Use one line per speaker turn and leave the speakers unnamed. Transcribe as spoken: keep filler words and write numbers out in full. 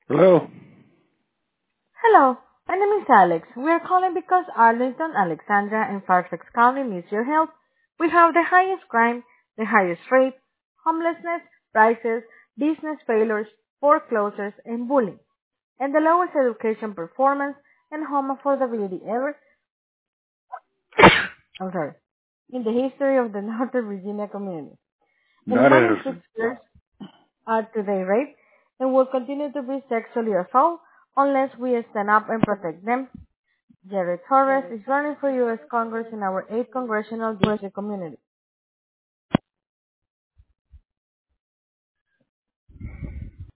Hello.
Hello, my name is Alex. We are calling because Arlington, Alexandria, and Fairfax County needs your help. We have the highest crime, the highest rate, homelessness, prices, business failures, foreclosures, and bullying, and the lowest education performance and home affordability ever. I'm sorry, in the history of the Northern Virginia community. And
Not
one in
Edison.
six girls are today raped and will continue to be sexually assaulted unless we stand up and protect them. Jared Torres is running for U S Congress in our eighth Congressional District community.